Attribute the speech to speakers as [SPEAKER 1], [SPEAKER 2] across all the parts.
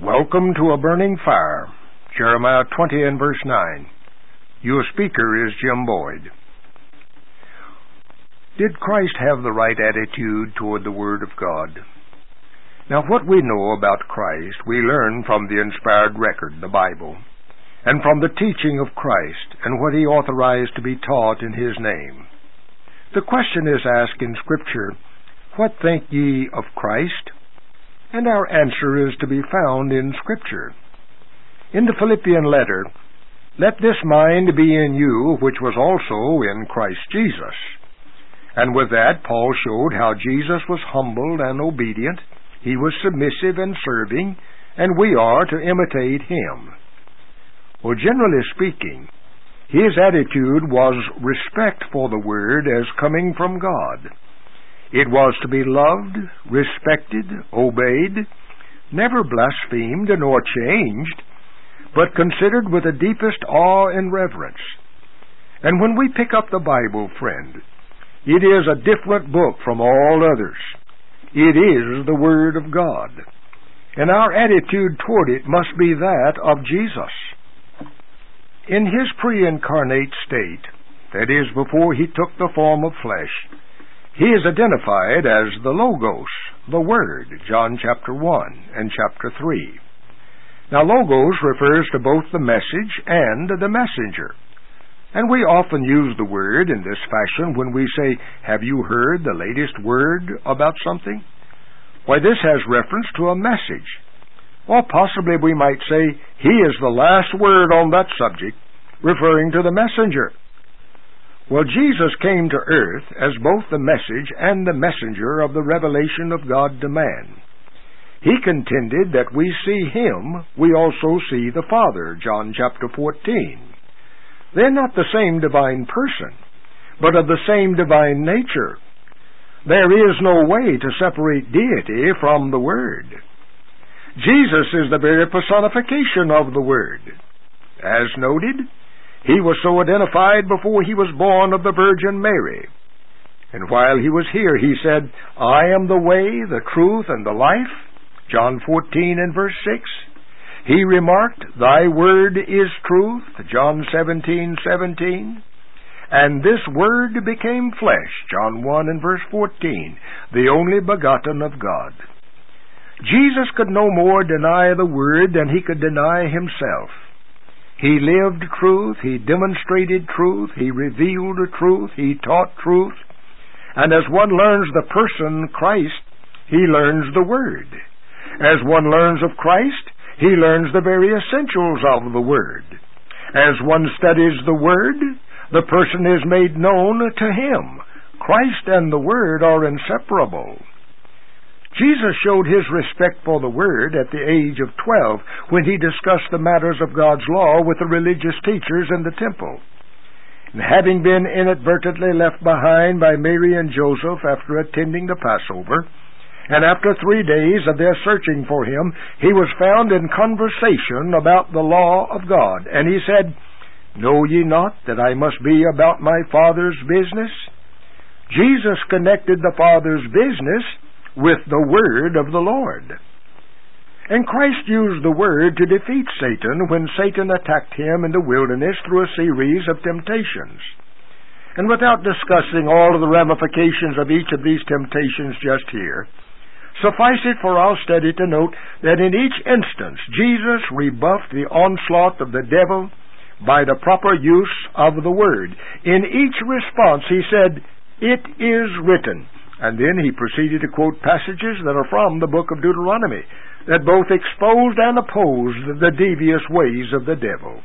[SPEAKER 1] Welcome to A Burning Fire, Jeremiah 20 and verse 9. Your speaker is Jim Boyd. Did Christ have the right attitude toward the Word of God? Now, what we know about Christ, we learn from the inspired record, the Bible, and from the teaching of Christ and what He authorized to be taught in His name. The question is asked in Scripture, "What think ye of Christ?" And our answer is to be found in Scripture. In the Philippian letter, "Let this mind be in you, which was also in Christ Jesus." And with that, Paul showed how Jesus was humble and obedient, He was submissive and serving, and we are to imitate Him. Well, generally speaking, His attitude was respect for the Word as coming from God. It was to be loved, respected, obeyed, never blasphemed nor changed, but considered with the deepest awe and reverence. And when we pick up the Bible, friend, it is a different book from all others. It is the Word of God. And our attitude toward it must be that of Jesus. In His pre-incarnate state, that is, before He took the form of flesh, He is identified as the Logos, the Word, John chapter 1 and chapter 3. Now, Logos refers to both the message and the messenger. And we often use the word in this fashion when we say, "Have you heard the latest word about something?" Why, this has reference to a message. Or possibly we might say, "He is the last word on that subject," referring to the messenger. Well, Jesus came to earth as both the message and the messenger of the revelation of God to man. He contended that we see Him, we also see the Father, John chapter 14. They're not the same divine person, but of the same divine nature. There is no way to separate deity from the Word. Jesus is the very personification of the Word. As noted, He was so identified before He was born of the Virgin Mary. And while He was here, He said, "I am the way, the truth, and the life," John 14 and verse 6. He remarked, "Thy word is truth," John 17:17. And this Word became flesh, John 1 and verse 14, the only begotten of God. Jesus could no more deny the Word than He could deny Himself. He lived truth, He demonstrated truth, He revealed truth, He taught truth. And as one learns the person Christ, he learns the Word. As one learns of Christ, he learns the very essentials of the Word. As one studies the Word, the person is made known to him. Christ and the Word are inseparable. Jesus showed His respect for the Word at the age of 12 when He discussed the matters of God's law with the religious teachers in the temple. And having been inadvertently left behind by Mary and Joseph after attending the Passover, and after 3 days of their searching for Him, He was found in conversation about the law of God. And He said, "Know ye not that I must be about my Father's business?" Jesus connected the Father's business with the Word of the Lord. And Christ used the Word to defeat Satan when Satan attacked Him in the wilderness through a series of temptations. And without discussing all of the ramifications of each of these temptations just here, suffice it for our study to note that in each instance, Jesus rebuffed the onslaught of the devil by the proper use of the Word. In each response, He said, "It is written." And then He proceeded to quote passages that are from the book of Deuteronomy that both exposed and opposed the devious ways of the devil.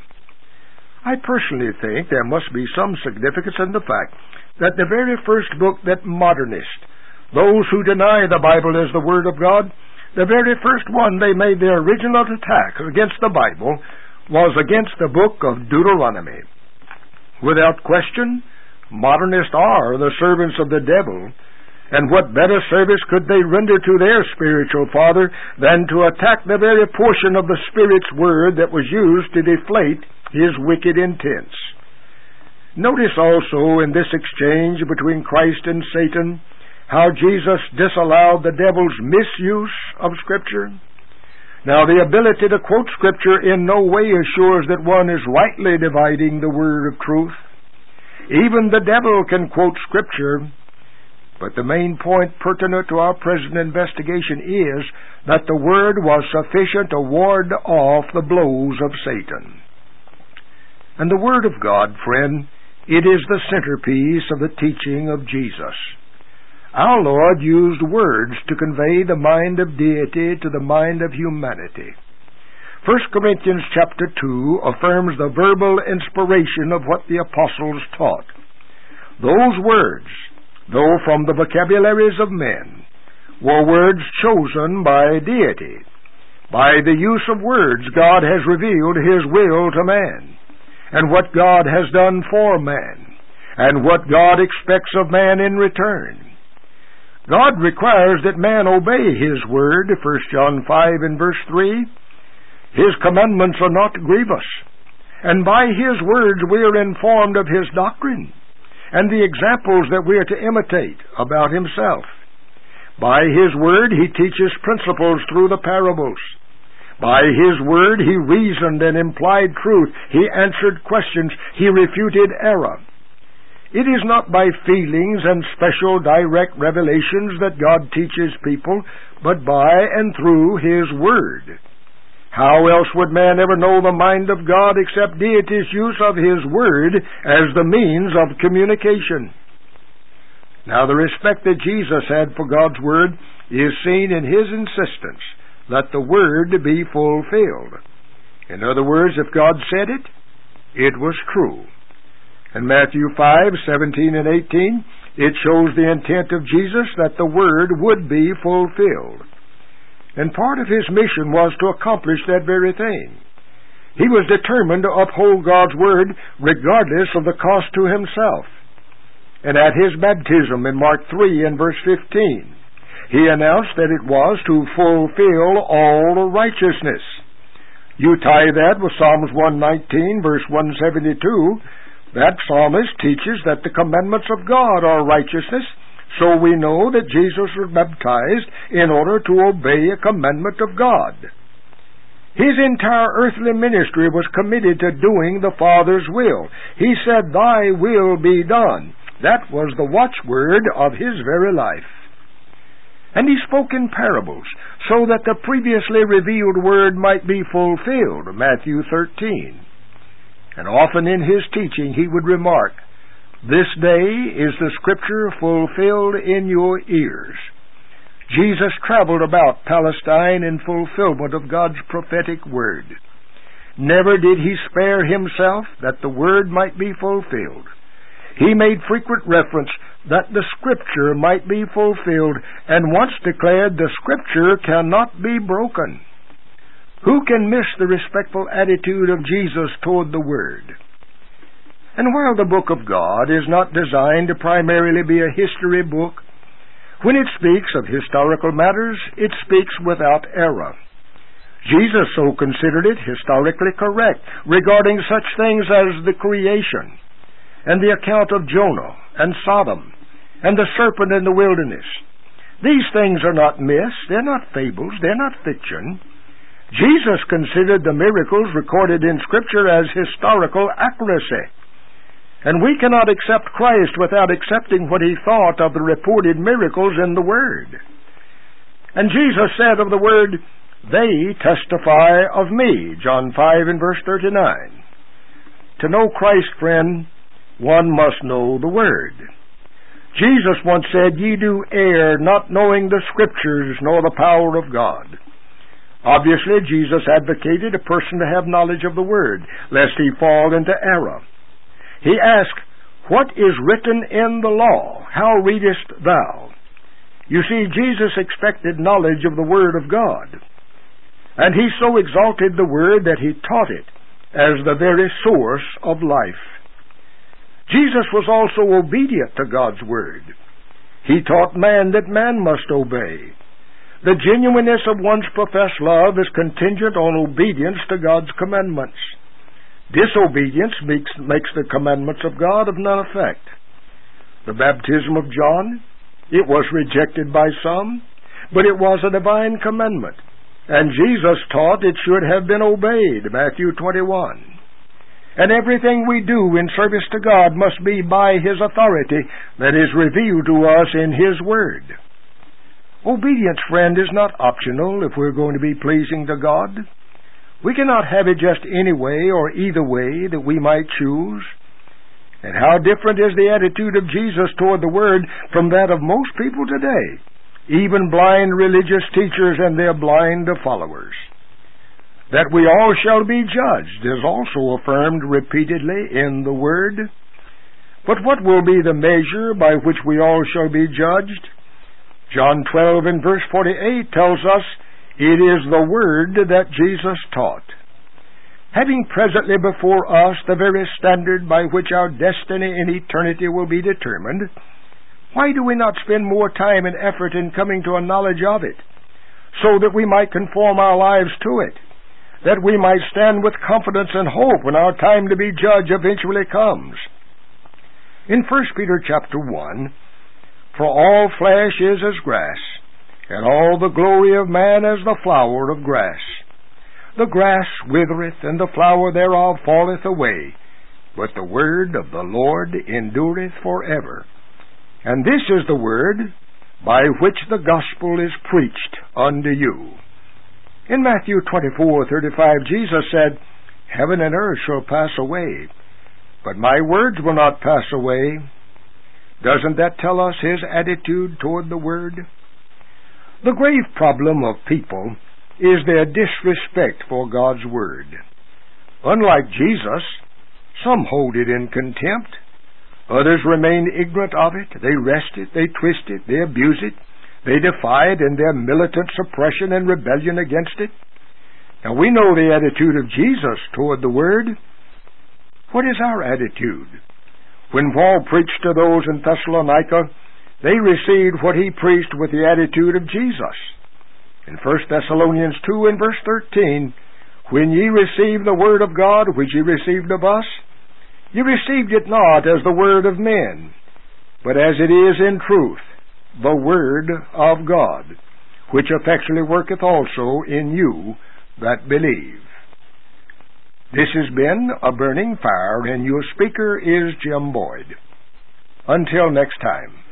[SPEAKER 1] I personally think there must be some significance in the fact that the very first book that modernists, those who deny the Bible as the Word of God, the very first one they made their original attack against the Bible was against the book of Deuteronomy. Without question, modernists are the servants of the devil, and what better service could they render to their spiritual father than to attack the very portion of the Spirit's Word that was used to deflate his wicked intents? Notice also in this exchange between Christ and Satan how Jesus disallowed the devil's misuse of Scripture. Now, the ability to quote Scripture in no way assures that one is rightly dividing the word of truth. Even the devil can quote Scripture, but the main point pertinent to our present investigation is that the word was sufficient to ward off the blows of Satan. And the Word of God, friend, it is the centerpiece of the teaching of Jesus. Our Lord used words to convey the mind of deity to the mind of humanity. 1 Corinthians chapter 2 affirms the verbal inspiration of what the apostles taught. Those words, though from the vocabularies of men, were words chosen by deity. By the use of words, God has revealed His will to man, and what God has done for man, and what God expects of man in return. God requires that man obey His word, 1 John 5 and verse 3. His commandments are not grievous, and by His words we are informed of His doctrine and the examples that we are to imitate about Himself. By His word He teaches principles through the parables. By His word He reasoned and implied truth. He answered questions. He refuted error. It is not by feelings and special direct revelations that God teaches people, but by and through His Word. How else would man ever know the mind of God except deity's use of His Word as the means of communication? Now, the respect that Jesus had for God's Word is seen in His insistence that the Word be fulfilled. In other words, if God said it, it was true. In Matthew 5:17 and 18, it shows the intent of Jesus that the Word would be fulfilled. And part of His mission was to accomplish that very thing. He was determined to uphold God's Word regardless of the cost to Himself. And at His baptism in Mark 3 and verse 15, He announced that it was to fulfill all righteousness. You tie that with Psalms 119 verse 172, that psalmist teaches that the commandments of God are righteousness, so we know that Jesus was baptized in order to obey a commandment of God. His entire earthly ministry was committed to doing the Father's will. He said, "Thy will be done." That was the watchword of His very life. And He spoke in parables, so that the previously revealed word might be fulfilled, Matthew 13. And often in His teaching He would remark, "This day is the Scripture fulfilled in your ears." Jesus traveled about Palestine in fulfillment of God's prophetic word. Never did He spare Himself that the word might be fulfilled. He made frequent reference that the Scripture might be fulfilled, and once declared the Scripture cannot be broken. Who can miss the respectful attitude of Jesus toward the Word? And while the book of God is not designed to primarily be a history book, when it speaks of historical matters, it speaks without error. Jesus so considered it historically correct regarding such things as the creation, and the account of Jonah and Sodom, and the serpent in the wilderness. These things are not myths, they're not fables, they're not fiction. Jesus considered the miracles recorded in Scripture as historical accuracy. And we cannot accept Christ without accepting what He thought of the reported miracles in the Word. And Jesus said of the Word, "They testify of me," John 5 and verse 39. To know Christ, friend, one must know the Word. Jesus once said, "Ye do err, not knowing the Scriptures nor the power of God." Obviously, Jesus advocated a person to have knowledge of the Word, lest he fall into error. He asked, "What is written in the law? How readest thou?" You see, Jesus expected knowledge of the Word of God. And He so exalted the Word that He taught it as the very source of life. Jesus was also obedient to God's Word. He taught man that man must obey. The genuineness of one's professed love is contingent on obedience to God's commandments. Disobedience makes the commandments of God of none effect. The baptism of John, it was rejected by some, but it was a divine commandment. And Jesus taught it should have been obeyed, Matthew 21. And everything we do in service to God must be by His authority that is revealed to us in His Word. Obedience, friend, is not optional if we're going to be pleasing to God. We cannot have it just any way or either way that we might choose. And how different is the attitude of Jesus toward the Word from that of most people today, even blind religious teachers and their blind followers. That we all shall be judged is also affirmed repeatedly in the Word. But what will be the measure by which we all shall be judged? John 12 and verse 48 tells us, it is the Word that Jesus taught. Having presently before us the very standard by which our destiny in eternity will be determined, why do we not spend more time and effort in coming to a knowledge of it, so that we might conform our lives to it, that we might stand with confidence and hope when our time to be judged eventually comes? In 1 Peter chapter 1, for all flesh is as grass, and all the glory of man as the flower of grass. The grass withereth, and the flower thereof falleth away, but the word of the Lord endureth forever. And this is the word by which the gospel is preached unto you. In Matthew 24:35, Jesus said, heaven and earth shall pass away, but my words will not pass away. Doesn't that tell us His attitude toward the Word? The grave problem of people is their disrespect for God's Word. Unlike Jesus, some hold it in contempt. Others remain ignorant of it. They wrest it, they twist it, they abuse it, they defy it in their militant suppression and rebellion against it. Now we know the attitude of Jesus toward the Word. What is our attitude? When Paul preached to those in Thessalonica, they received what he preached with the attitude of Jesus. In 1 Thessalonians 2 and verse 13, when ye received the word of God, which ye received of us, ye received it not as the word of men, but as it is in truth, the word of God, which effectually worketh also in you that believe. This has been A Burning Fire, and your speaker is Jim Boyd. Until next time.